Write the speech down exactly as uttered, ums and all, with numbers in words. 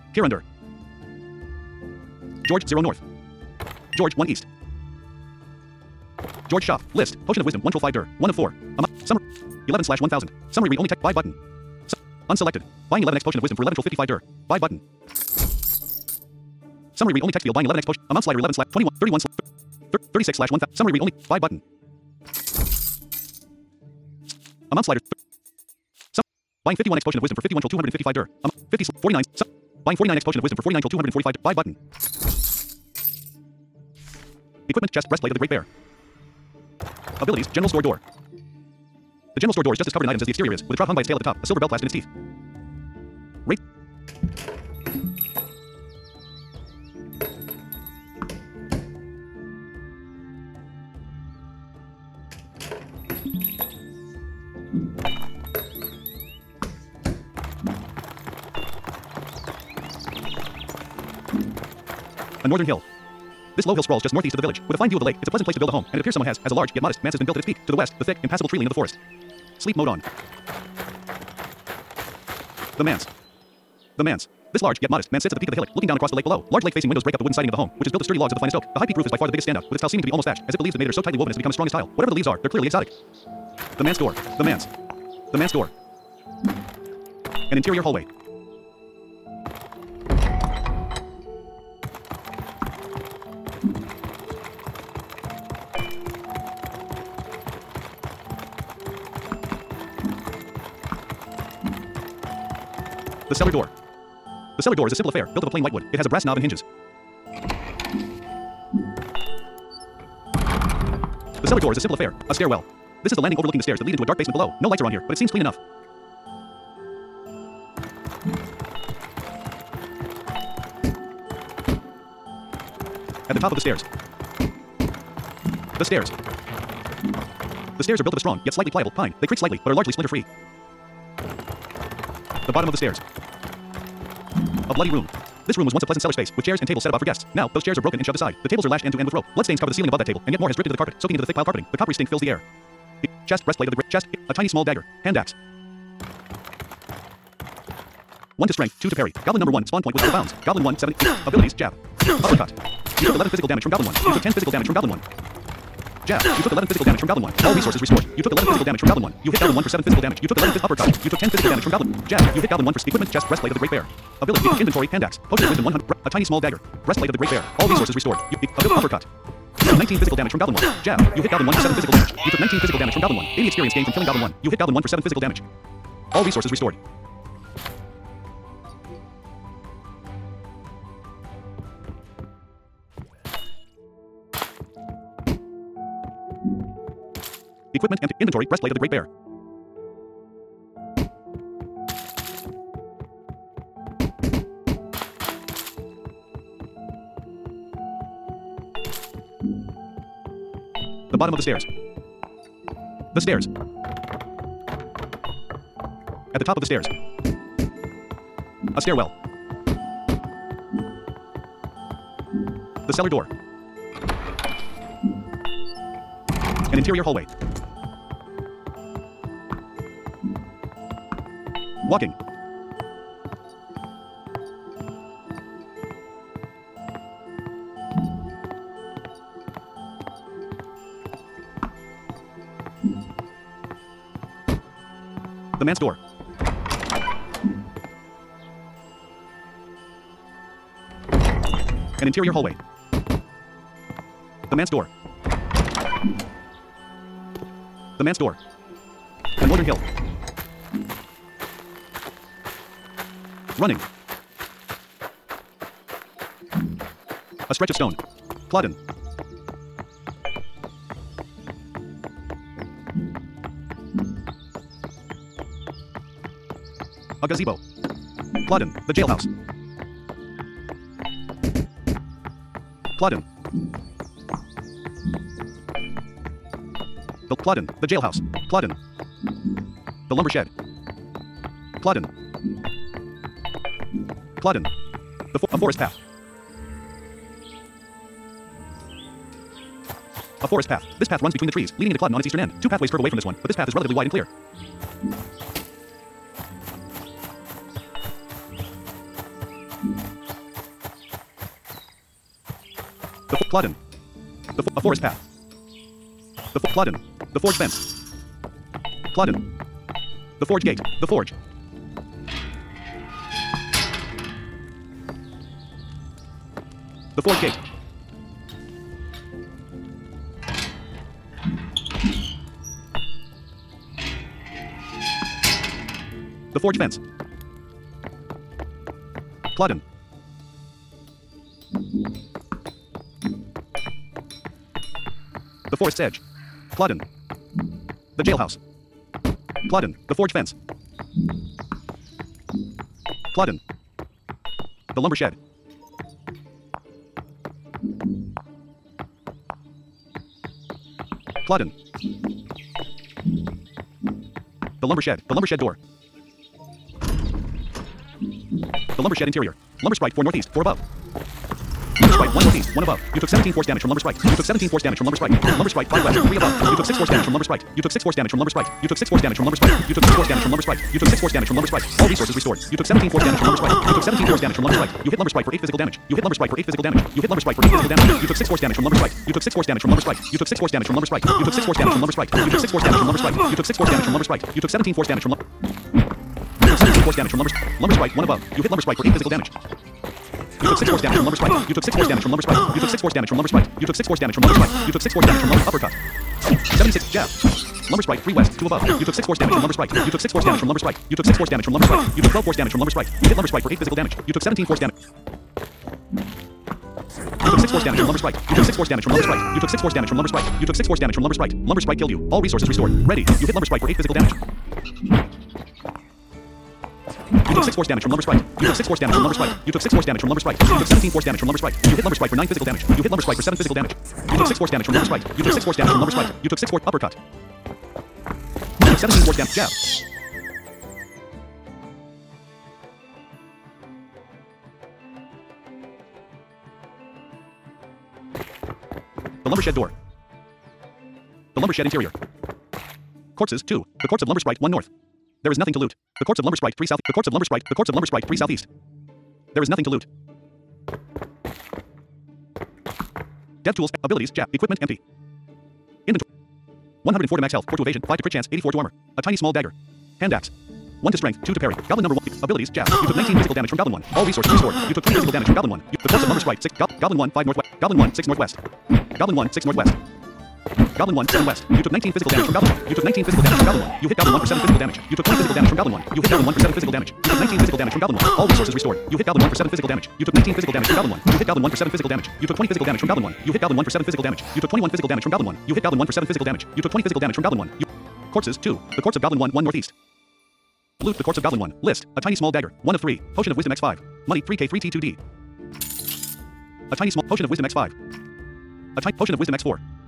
Peer under. George, zero north. George, one east. George shop, list, potion of wisdom, one troll five dir, one of four. Um, summary, eleven slash one thousand. Summary read only text, buy button. Su unselected. Buying eleven x potion of wisdom for eleven troll fifty-five dir. Buy button. Summary read only text field, buying eleven x potion. Amount slider eleven slash twenty-one, thirty-one slash thirty-six slash one thousand. Summary read only, buy button. Amount slider. Sum buying fifty-one x potion of wisdom for fifty-one troll two hundred fifty-five dir. Um, fifty, forty-nine. Sum buying forty-nine x potion of wisdom for forty-nine troll two hundred forty-five dir. Buy button. Equipment chest, breastplate of the Great Bear. Abilities, general store door. The general store door is just as covered in items as the exterior is, with a trap hung by its tail at the top, a silver bell clasped in its teeth. Rate. A northern hill. This low hill sprawls just northeast of the village, with a fine view of the lake. It's a pleasant place to build a home, and it appears someone has, as a large yet modest manse has been built at its peak. To the west, the thick, impassable tree line of the forest. Sleep mode on. The manse. The manse. This large yet modest manse sits at the peak of the hillock, looking down across the lake below. Large lake-facing windows break up the wooden siding of the home, which is built of sturdy logs of the finest oak. The high peak roof is by far the biggest standout, with its tile seeming to be almost thatched, as if the leaves that made it are so tightly woven as to become as strong as tile. Whatever the leaves are, they're clearly exotic. The manse door. The manse. The manse door. An interior hallway. The cellar door. The cellar door is a simple affair, built of a plain whitewood. It has a brass knob and hinges. The cellar door is a simple affair, a stairwell. This is the landing overlooking the stairs that lead into a dark basement below. No lights are on here, but it seems clean enough. At the top of the stairs. The stairs. The stairs are built of a strong, yet slightly pliable pine. They creak slightly, but are largely splinter-free. The bottom of the stairs. A bloody room. This room was once a pleasant cellar space, with chairs and tables set about for guests. Now, those chairs are broken and shoved aside. The tables are lashed end to end with rope. Bloodstains cover the ceiling above that table, and yet more has dripped into the carpet, soaking into the thick pile carpeting. The coppery stink fills the air. Chest, breastplate of the chest, a tiny small dagger, hand axe. One to strength, two to parry. Goblin number one, spawn point with four bounds. Goblin one, seven, abilities, jab. Uppercut. You took eleven physical damage from Goblin one. You took ten physical damage from Goblin one. Jab. You took eleven physical damage from Goblin one. All resources restored. You took eleven physical damage from Goblin one. You hit Goblin one for seven physical damage. You took eleven uppercut. You took ten physical damage from Goblin. Jab. You hit Goblin one for equipment, chest, breastplate of the Great Bear. Ability, inventory, hand axe. Potion of wisdom one hundred, a tiny small dagger. Breastplate of the Great Bear. All resources restored. You ability, uppercut. You took nineteen physical damage from Goblin one. Jab. You hit Goblin one for seven physical damage. You took nineteen physical damage from Goblin one. eighty experience gained from killing Goblin one. You hit Goblin one for seven physical damage. All resources restored. Equipment empty. Inventory, breastplate of the Great Bear. The bottom of the stairs. The stairs. At the top of the stairs. A stairwell. The cellar door. An interior hallway. Walking. The man's door. An interior hallway. The man's door. The man's door. A northern hill. Running. A stretch of stone. Plodden. A gazebo. Plodden, the jailhouse. Plodden. The Plodden, the jailhouse. Plodden. The lumber shed. Plodden. Plodden. The fo a forest path. A forest path. This path runs between the trees, leading into Plodden on its eastern end. Two pathways curve away from this one, but this path is relatively wide and clear. Claudin. The fo- a forest path. The fo- Claudin. The forge fence. Claudin. The forge gate. The forge. The forge gate. The forge fence. Claudin. The forest's edge. Claudin. The jailhouse. Claudin. The forge fence. Claudin. The lumber shed. Claudin. The lumber shed. The lumber shed door. The lumber shed interior. Lumber sprite four northeast, four above. Lumber sprite one northeast, one above. You took seventeen force damage from lumber sprite. You took seventeen force damage from lumber sprite. Lumber sprite five west, three above. You took six force damage from lumber sprite. You took six force damage from lumber sprite. You took six force damage from lumber sprite. You took six force damage from lumber sprite. You took six force damage from lumber sprite. All resources restored. You took seventeen force damage from lumber sprite. You took seventeen force damage from lumber sprite. You hit lumber sprite for eight physical damage. You hit lumber sprite for eight physical damage. You hit lumber sprite for eight physical damage. You took six force damage from lumber sprite. You took six force damage from lumber sprite. You took six force damage from lumber sprite. You took six force damage from lumber sprite. You took six force damage from lumber sprite. You took six force damage from lumber sprite. You took seventeen force damage from lumber. You took seventeen force damage from lumber. Lumber sprite one above. You hit lumber sprite for eight physical damage. You took six force damage from lumber sprite. You took six force damage from lumber sprite. You took six force damage from lumber sprite. You took six force damage from lumber sprite. You took six force damage from lumber uppercut. seventy-six jab. Lumber sprite three west, two above. You took six force damage from lumber sprite. You took six force damage from lumber sprite. You took six force damage from lumber sprite. You took twelve force damage from lumber sprite. You hit lumber sprite for eight physical damage. You took seventeen force damage. You took six force damage from lumber sprite. You took six force damage from lumber sprite. You took six force damage from lumber sprite. You took six force damage from lumber sprite. Lumber sprite killed you. All resources restored. Ready. You hit lumber sprite for eight physical damage. You took six force damage from lumber sprite. You took six force damage from lumber sprite. You took six force damage from lumber sprite. You took seventeen force damage from lumber sprite. You hit lumber sprite for nine physical damage. You hit lumber sprite for seven physical damage. You took six force damage from lumber sprite. You took six force damage from lumber sprite. You took six force uppercut. You took seventeen force damage jab. The lumber shed door. The lumber shed interior. Corpses two. The corpse of lumber sprite one north. There is nothing to loot. The corpse of lumber sprite three south. The corpse of lumber sprite. The corpse of lumber sprite three southeast. There is nothing to loot. Dev tools, abilities, jab, equipment empty. Inventory. one hundred four to max health, four to evasion, five to crit chance, eighty-four to armor. A tiny small dagger. Hand axe. one to strength, two to parry. Goblin number one. Abilities, jab. You took nineteen physical damage from Goblin one. All resources restored. You took twenty physical damage from Goblin one. You, the corpse of lumber sprite six. Go, Goblin one five northwest. Goblin one six northwest. Goblin one six northwest. Goblin one seven west. You took nineteen physical damage from Goblin one. You took nineteen physical damage from Goblin one. You hit Goblin one for seven physical damage. You took twenty physical damage from Goblin one. You hit Goblin one for seven physical damage. You took nineteen physical damage from Goblin one. All resources restored. You hit Goblin one for seven physical damage. You took nineteen physical damage from Goblin one. You hit Goblin one for seven physical damage. You took twenty physical damage from Goblin one. You hit Goblin one for seven physical damage. You took twenty-one physical damage from Goblin one. You hit Goblin one for seven physical damage. You took twenty physical damage from Goblin one. You corpses two. The corpse of Goblin one one northeast. Loot the corpse of Goblin one. List. A tiny small dagger. one of three. Potion of wisdom X five. Money three K three T two D. A tiny small potion of wisdom X five. A tiny potion of wisdom X four.